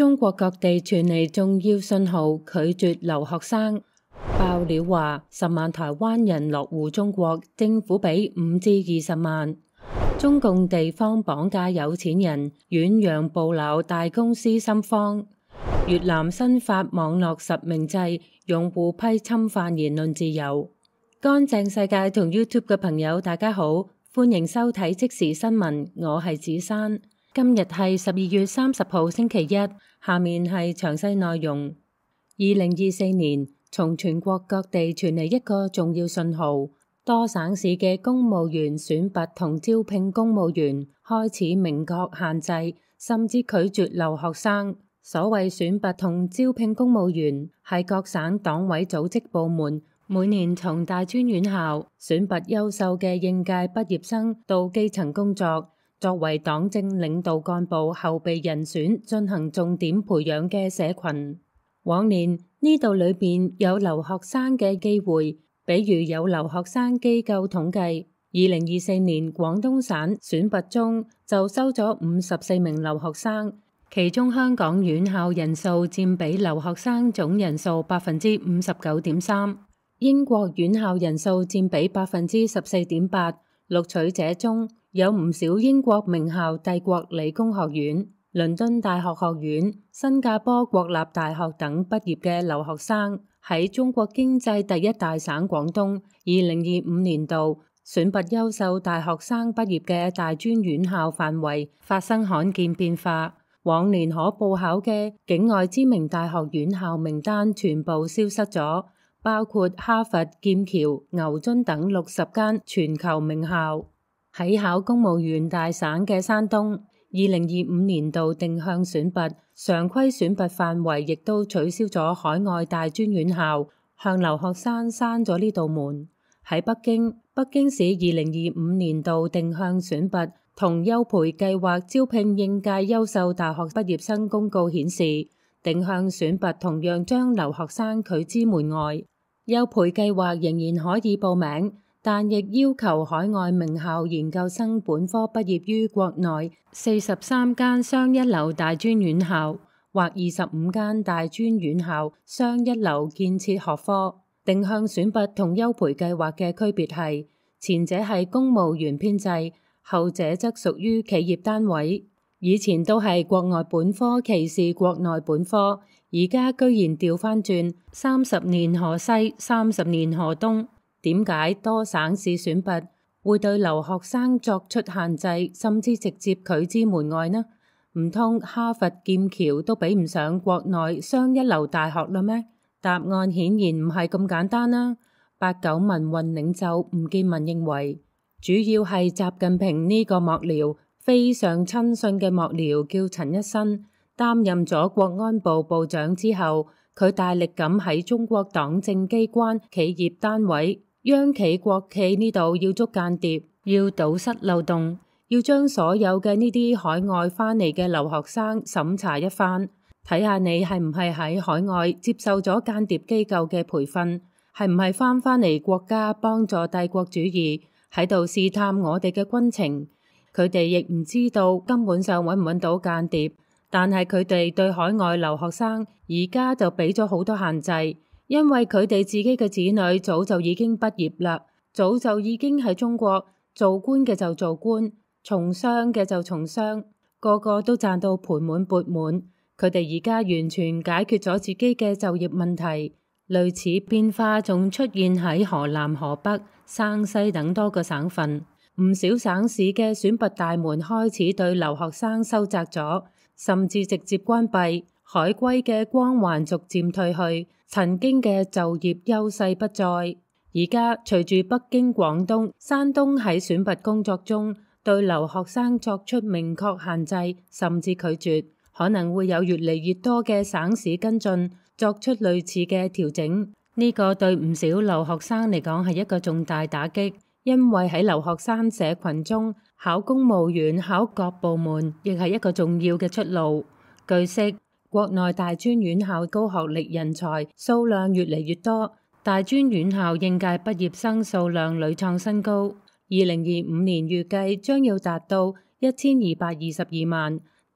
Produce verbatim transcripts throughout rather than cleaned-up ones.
中國各地傳嚟重要信號，拒絕留學生。爆料話，十萬台灣人落戶中國，政府俾五至二十萬。中共地方綁架有錢人，遠洋捕撈大公司心慌。越南新發網絡實名制，用戶批侵犯言論自由。乾淨世界同 YouTube 嘅朋友，大家好，歡迎收睇即時新聞，我係子珊。今日係十二月三十號星期一，下面係詳細內容。二零二四年，從全國各地傳嚟一個重要信號，多省市嘅公務員選拔同招聘公務員開始明確限制，甚至拒絕留學生。所謂選拔同招聘公務員，係各省黨委組織部門每年從大專院校選拔優秀嘅應屆畢業生到基層工作，作為黨政領導幹部後備人選進行重點培養嘅社群。往年呢度裏邊有留學生嘅機會，比如有留學生機構統計，二零二四年廣東省選拔中就收咗五十四名留學生，其中香港院校人數佔比留學生總人數百分之五十九點三，英國院校人數佔比百分之十四點八。錄取者中有唔少英國名校帝國理工學院、倫敦大學學院、新加坡國立大學等畢業嘅留學生。喺中國經濟第一大省廣東，二零二五年度選拔優秀大學生畢業嘅大專院校範圍發生罕見變化，往年可報考嘅境外知名大學院校名單全部消失咗，包括哈佛、劍橋、牛津等六十間全球名校。喺考公務員大省嘅山東，二零二五年度定向選拔常規選拔範圍亦都取消咗海外大專院校，向留學生閂咗呢道門。喺北京，北京市二零二五年度定向選拔同優培計劃招聘應屆優秀大學畢業生公告顯示，定向選拔同樣將留學生拒之門外。優培計劃仍然可以報名，但亦要求海外名校研究生本科畢業於國內四十三間雙一流大專院校或二十五間大專院校雙一流建設學科。定向選拔同優培計劃嘅區別係，前者係公務員編制，後者則屬於企業單位。以前都係國外本科歧視國內本科，而家居然調翻轉，三十年河西，三十年河東。點解多省市選拔會對留學生作出限制，甚至直接拒之門外呢？唔通哈佛、劍橋都比唔上國內雙一流大學啦咩？答案顯然唔係咁簡單啦。八九民運領袖吳健民認為，主要係習近平呢個幕僚非常親信嘅幕僚叫陳一新擔任咗國安部部長之後，佢大力咁喺中國黨政機關、企業單位、央企、國企呢度要捉間諜，要堵塞漏洞，要將所有嘅呢啲海外翻嚟嘅留學生審查一番，睇下你係唔係喺海外接受咗間諜機構嘅培訓，係唔係翻返嚟國家幫助帝國主義，喺度試探我哋嘅軍情。佢哋亦唔知道根本上揾唔揾到間諜，但係佢哋對海外留學生而家就俾咗好多限制，因為佢哋自己嘅子女早就已經畢業啦，早就已經喺中國做官嘅就做官，從商嘅就從商，個個都賺到盆滿缽滿。佢哋而家完全解決咗自己嘅就業問題。類似變化仲出現喺河南、河北、山西等多個省份。唔少省市嘅選拔大門開始對留學生收窄咗，甚至直接關閉。海歸嘅光環逐漸退去，曾經嘅就業優勢不再。而家隨住北京、廣東、山東喺選拔工作中對留學生作出明確限制，甚至拒絕，可能會有越嚟越多嘅省市跟進，作出類似嘅調整。呢個對唔少留學生嚟講係一個重大打擊。因為喺留學生社群中，考公務員、考各部門亦係一個重要嘅出路。據悉，國內大專院校高學歷人才數量越嚟越多，大專院校應屆畢業生數量屢創新高。二零二五年預計將要達到一千二百二十二萬，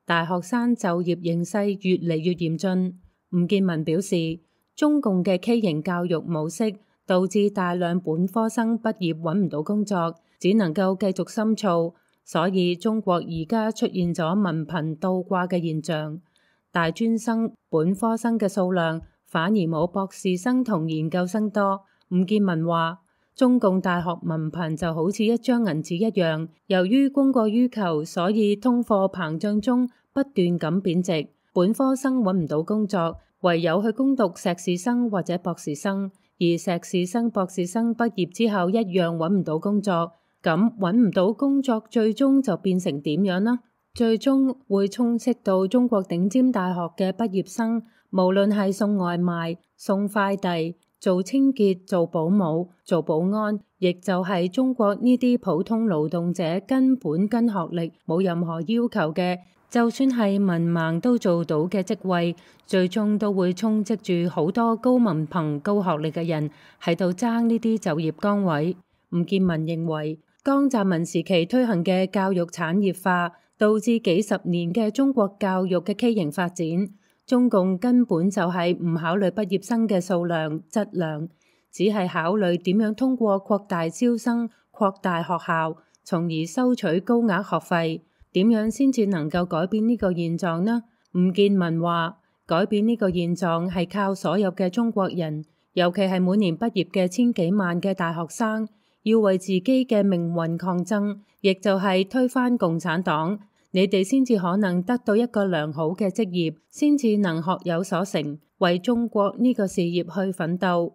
大學生就業形勢越嚟越嚴峻。吳建民表示，中共嘅畸形教育模式導致大量本科生畢業揾唔到工作，只能夠繼續深造，所以中國而家出現咗文憑倒掛嘅現象，大專生、本科生嘅數量反而冇博士生同研究生多。吳建民話，中共大學文憑就好似一張銀紙一樣，由於供過於求，所以通貨膨脹中不斷咁貶值，本科生揾唔到工作，唯有去攻讀碩士生或者博士生，而碩士生、博士生畢業之後一樣揾唔到工作。咁揾唔到工作，最終就變成點樣呢？最終會充斥到中國頂尖大學嘅畢業生，無論係送外賣、送快遞、做清潔、做保姆、做保安，亦就係中國呢啲普通勞動者根本跟學歷冇任何要求嘅，就算係文盲都做到嘅職位，最終都會充斥住好多高文憑、高學歷嘅人喺度爭呢啲就業崗位。吳建民認為，江澤民時期推行嘅教育產業化，導致幾十年嘅中國教育嘅畸形發展。中共根本就係唔考慮畢業生嘅數量、質量，只係考慮點樣通過擴大招生、擴大學校，從而收取高額學費。點樣先至能夠改變呢個現狀呢？吳建民話，改變呢個現狀係靠所有嘅中國人，尤其係每年畢業嘅千幾萬嘅大學生，要為自己嘅命運抗爭，亦就係推翻共產黨，你哋先至可能得到一個良好嘅職業，先至能學有所成，為中國呢個事業去奮鬥。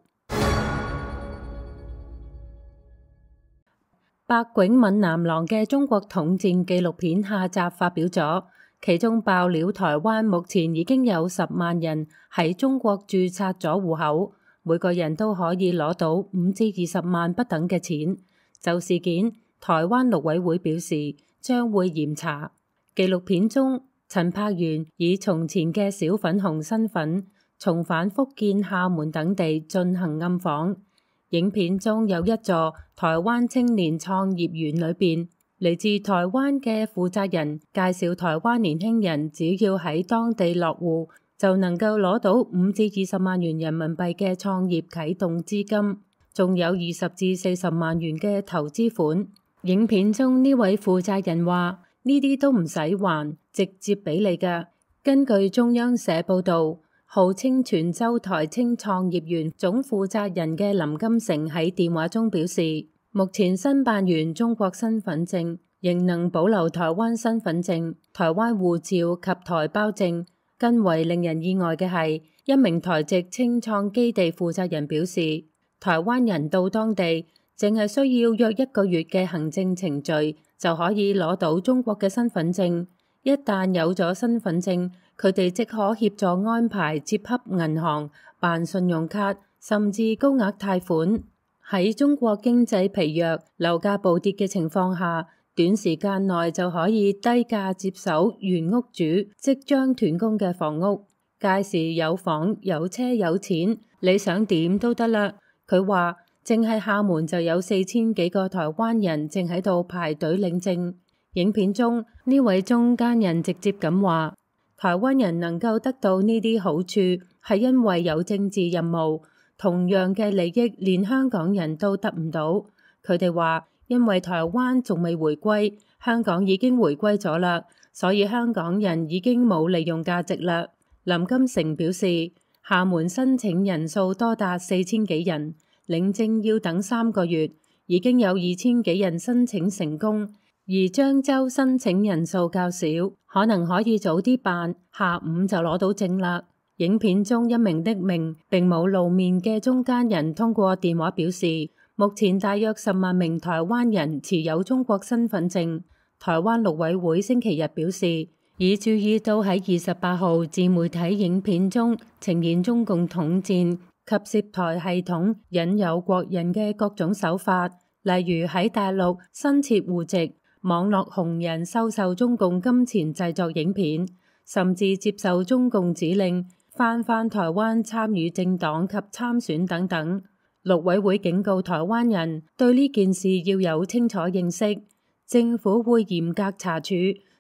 白迥閩南郎嘅中國統戰紀錄片下集發表咗，其中爆料台灣目前已經有十萬人喺中國註冊咗戶口。每個人都可以攞到五至二十萬不等嘅錢。就事件，台灣陸委會表示將會嚴查。紀錄片中，陳柏元以從前嘅小粉紅身份重返福建、廈門等地進行暗訪。影片中有一座台灣青年創業園裏邊，嚟自台灣嘅負責人介紹台灣年輕人只要喺當地落戶，就能夠攞到五至二十萬元人民幣嘅創業啟動資金，仲有二十至四十萬元嘅投資款。影片中呢位負責人話：呢啲都唔使還，直接俾你㗎。根據中央社報導，號稱泉州台青創業園總負責人嘅林金城喺電話中表示，目前申辦完中國身份證，仍能保留台灣身份證、台灣護照及台胞證。更為令人意外嘅係，一名台籍青創基地負責人表示，台灣人到當地淨係需要約一個月嘅行政程序就可以攞到中國嘅身份證。一旦有咗身份證，佢哋即可協助安排接洽銀行、辦信用卡，甚至高額貸款。喺中國經濟疲弱、樓價暴跌嘅情況下，短時間內就可以低價接手原屋主即將斷供嘅房屋，屆時有房有車有錢，你想點都得啦。佢話，淨係廈門就有四千幾個台灣人正喺度排隊領證。影片中呢位中間人直接咁話，台灣人能夠得到呢啲好處，係因為有政治任務，同樣嘅利益連香港人都得唔到。佢哋話，因為台灣仲未回歸，香港已經回歸咗啦，所以香港人已經冇利用價值啦。林金城表示，廈門申請人數多達四千幾人，領證要等三個月，已經有二千幾人申請成功，而漳州申請人數較少，可能可以早啲辦，下午就攞到證啦。影片中一名匿名並冇露面嘅中間人通過電話表示，目前大約十萬名台灣人持有中國身份證。台灣陸委會星期日表示，已注意到喺二十八號自媒體影片中呈現中共統戰及涉台系統引誘國人嘅各種手法，例如喺大陸新設戶籍、網絡紅人收受中共金錢製作影片，甚至接受中共指令翻返台灣參與政黨及參選等等。陸委會警告台灣人對呢件事要有清楚認識，政府會嚴格查處，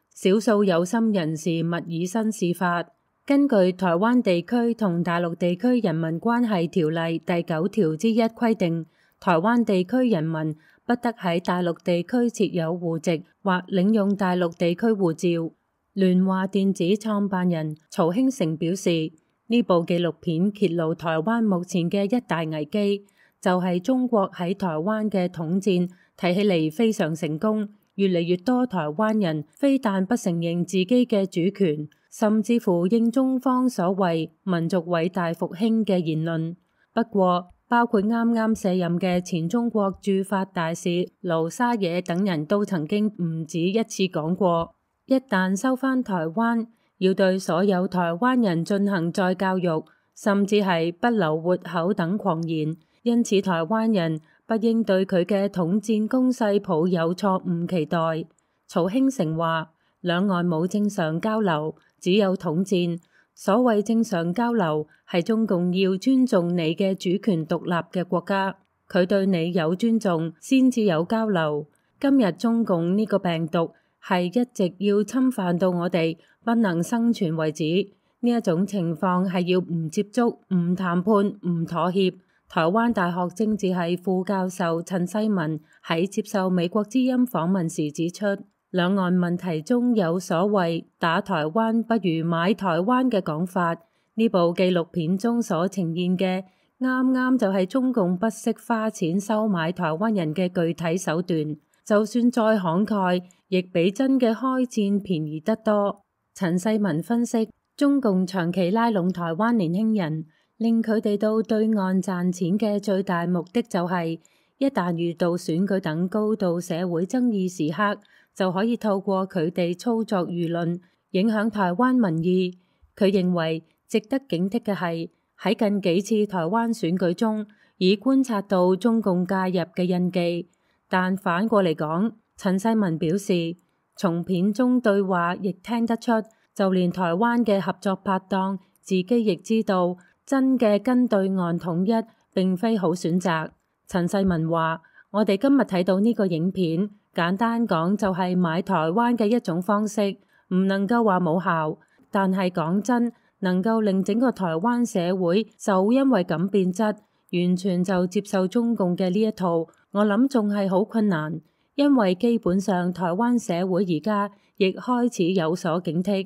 少數有心人士勿以身試法。根據台灣地區同大陸地區人民關係條例第九條之一規定，台灣地區人民不得喺大陸地區設有戶籍或領用大陸地區護照。聯華電子創辦人曹興誠表示，呢部紀錄片揭露台灣目前嘅一大危機，就係中國喺台灣嘅統戰睇起嚟非常成功，越嚟越多台灣人非但不承認自己嘅主權，甚至乎應中方所謂民族偉大復興嘅言論。不過，包括啱啱卸任嘅前中國駐法大使盧沙野等人都曾經唔止一次講過，一旦收返台灣，要對所有台灣人進行再教育，甚至係不留活口等狂言。因此，台灣人不應對佢嘅統戰攻勢抱有錯誤期待。曹興誠話：兩岸冇正常交流，只有統戰。所謂正常交流，係中共要尊重你嘅主權獨立嘅國家，佢對你有尊重，先至有交流。今日中共呢個病毒係一直要侵犯到我哋不能生存為止，呢一種情況係要唔接觸、唔談判、唔妥協。台灣大學政治系副教授陳世文喺接受美國之音訪問時指出，兩岸問題中有所謂打台灣不如買台灣嘅講法，呢部紀錄片中所呈現嘅啱啱就係中共不惜花錢收買台灣人嘅具體手段，就算再慷慨，亦比真嘅開戰便宜得多。陳世文分析，中共長期拉攏台灣年輕人，令佢哋到對岸賺錢嘅最大目的就係，一旦遇到選舉等高度社會爭議時刻，就可以透過佢哋操作輿論，影響台灣民意。佢認為值得警惕嘅係，喺近幾次台灣選舉中，已觀察到中共介入嘅印記。但反過嚟講，陳世文表示，從片中對話亦聽得出，就連台灣嘅合作拍檔自己亦知道，真嘅跟對岸統一並非好選擇。陳世文話：我哋今日睇到呢個影片，簡單講就係買台灣嘅一種方式，唔能夠話冇效，但係講真，能夠令整個台灣社會就因為咁變質，完全就接受中共嘅呢一套，我諗仲係好困難，因為基本上台灣社會而家亦開始有所警惕。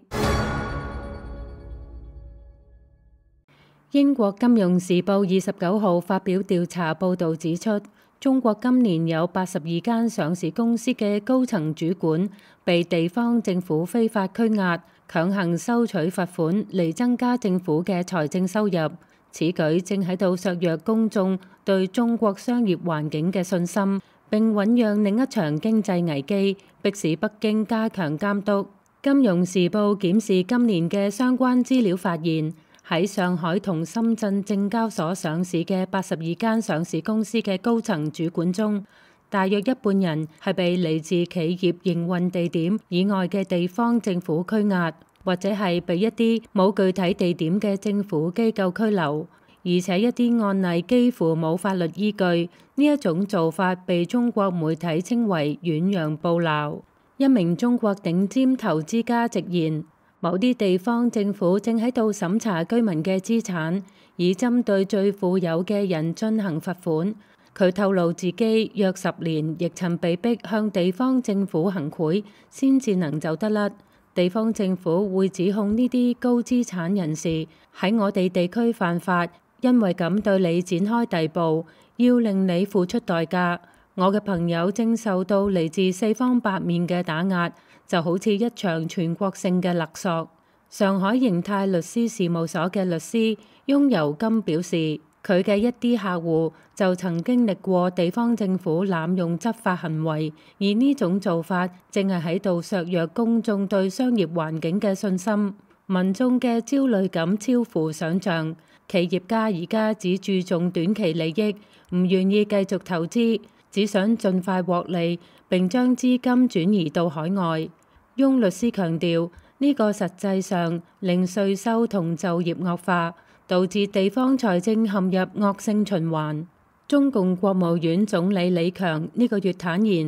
英國金融時報二十九號發表調查報導指出，中國今年有八十二間上市公司嘅高層主管被地方政府非法拘押，強行收取罰款嚟增加政府嘅財政收入。此舉正喺度削弱公眾對中國商業環境嘅信心，並醞釀另一場經濟危機，迫使北京加強監督。金融時報檢視今年嘅相關資料發現，喺上海同深圳證交所上市嘅八十二間上市公司嘅高層主管中，大約一半人係被嚟自企業營運地點以外嘅地方政府拘押，或者係被一啲冇具體地點嘅政府機構拘留，而且一啲案例幾乎冇法律依據。呢一種做法被中國媒體稱為遠洋捕撈。一名中國頂尖投資家直言，某啲地方政府正喺度審查居民嘅資產，以針對最富有嘅人進行罰款。佢透露自己約十年亦曾被逼向地方政府行賄，先至能走得甩。地方政府會指控呢啲高資產人士喺我哋地區犯法，因為咁對你展開逮捕，要令你付出代價。我嘅朋友正受到嚟自四方八面嘅打壓，就好似一場全國性嘅勒索。上海盈泰律師事務所嘅律師翁柔金表示，佢嘅一啲客戶就曾經歷過地方政府濫用執法行為，而呢種做法正係喺度削弱公眾對商業環境嘅信心。民眾嘅焦慮感超乎想象，企業家而家只注重短期利益，唔願意繼續投資，只想盡快獲利，並將資金轉移到海外。翁律師強調，呢個實際上令稅收同就業惡化，導致地方財政陷入惡性循環。中共國務院總理李強呢個月坦言，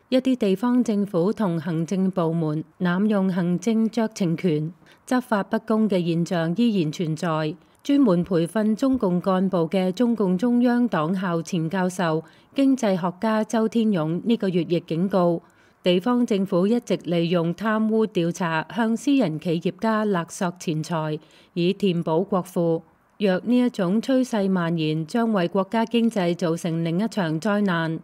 一啲地方政府同行政部門濫用行政酌情權、執法不公嘅現象依然存在。專門培訓中共幹部嘅中共中央黨校前教授、經濟學家周天勇呢個月亦警告，地方政府一直利用貪污調查向私人企業家勒索錢財，以填補國庫。若呢一種趨勢蔓延，將為國家經濟造成另一場災難。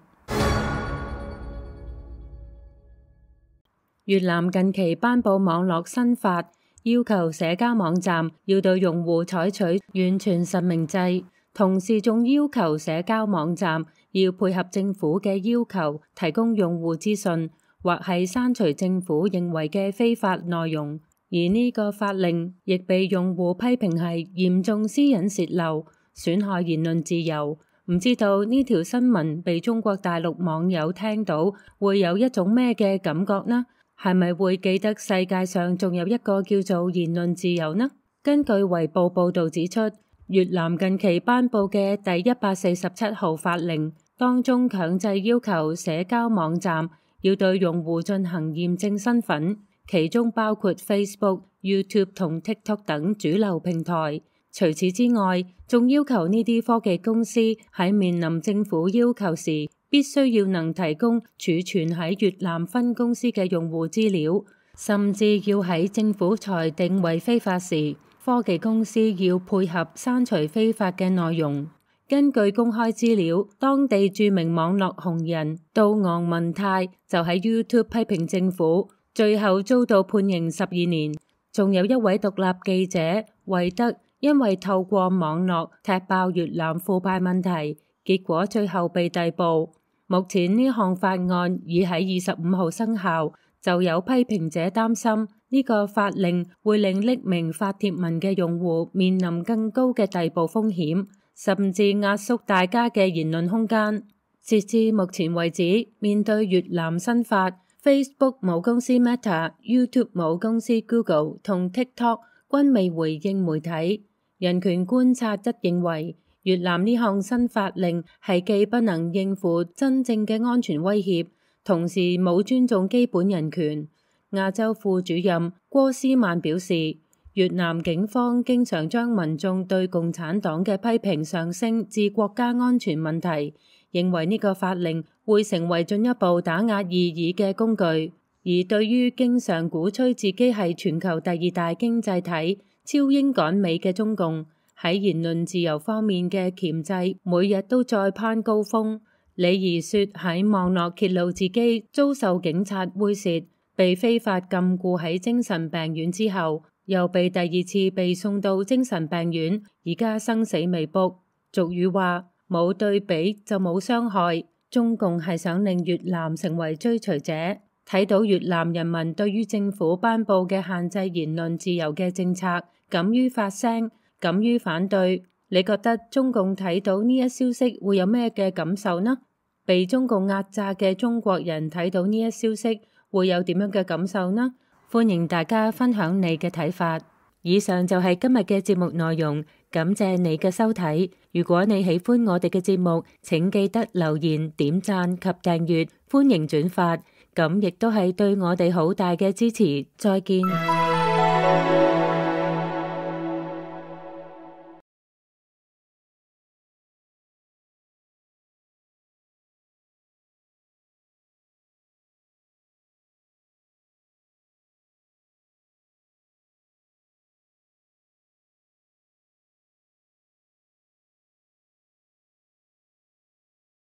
越南近期頒布網絡新法，要求社交網站要對用戶採取完全實名制，同時仲要求社交網站要配合政府嘅要求，提供用戶資訊，或係刪除政府認為嘅非法內容。而呢個法令亦被用戶批評係嚴重私隱洩漏，損害言論自由。唔知道呢條新聞被中國大陸網友聽到，會有一種咩嘅感覺呢？係咪會記得世界上仲有一個叫做言論自由呢？根據衛報報導指出，越南近期頒布嘅第一百四十七號法令當中，強制要求社交網站要對用戶進行驗證身份，其中包括 Facebook、YouTube 同 TikTok 等主流平台。除此之外，仲要求呢啲科技公司喺面臨政府要求時，必須要能提供儲存喺越南分公司嘅用戶資料，甚至要喺政府裁定為非法時，科技公司要配合刪除非法嘅內容。根據公開資料，當地著名網絡紅人杜昂文泰就喺 YouTube 批評政府，最後遭到判刑十二年。仲有一位獨立記者維德，因為透過網絡踢爆越南腐敗問題，結果最後被逮捕。目前呢項法案已喺二十五號生效，就有批評者擔心呢個法令會令匿名發帖文嘅用戶面臨更高嘅逮捕風險，甚至壓縮大家嘅言論空間。截至目前為止，面對越南新法， Facebook 母公司 Meta、YouTube 母公司 Google 同 TikTok 均未回應媒體。人權觀察則認為，越南呢項新法令係既不能應付真正嘅安全威脅，同時冇尊重基本人權。亞洲副主任郭斯曼表示，越南警方經常將民眾對共產黨嘅批評上升至國家安全問題，認為呢個法令會成為進一步打壓異議嘅工具。而對於經常鼓吹自己係全球第二大經濟體、超英趕美嘅中共，喺言論自由方面嘅鉗制，每日都再攀高峰。李怡雪喺網絡揭露自己遭受警察猥褻，被非法禁錮喺精神病院之後，又被第二次被送到精神病院，而家生死未卜。俗語話冇對比就冇傷害，中共係想令越南成為追隨者。睇到越南人民對於政府頒布嘅限制言論自由嘅政策，敢於發聲，敢於反對，你覺得中共睇到呢一消息會有咩嘅感受呢？被中共壓榨嘅中國人睇到呢一消息會有點樣嘅感受呢？歡迎大家分享你嘅睇法。以上就係今日嘅節目內容，感謝你嘅收睇。如果你喜歡我哋嘅節目，請記得留言、點讚及訂閱，歡迎轉發，咁亦都係對我哋好大嘅支持。再見。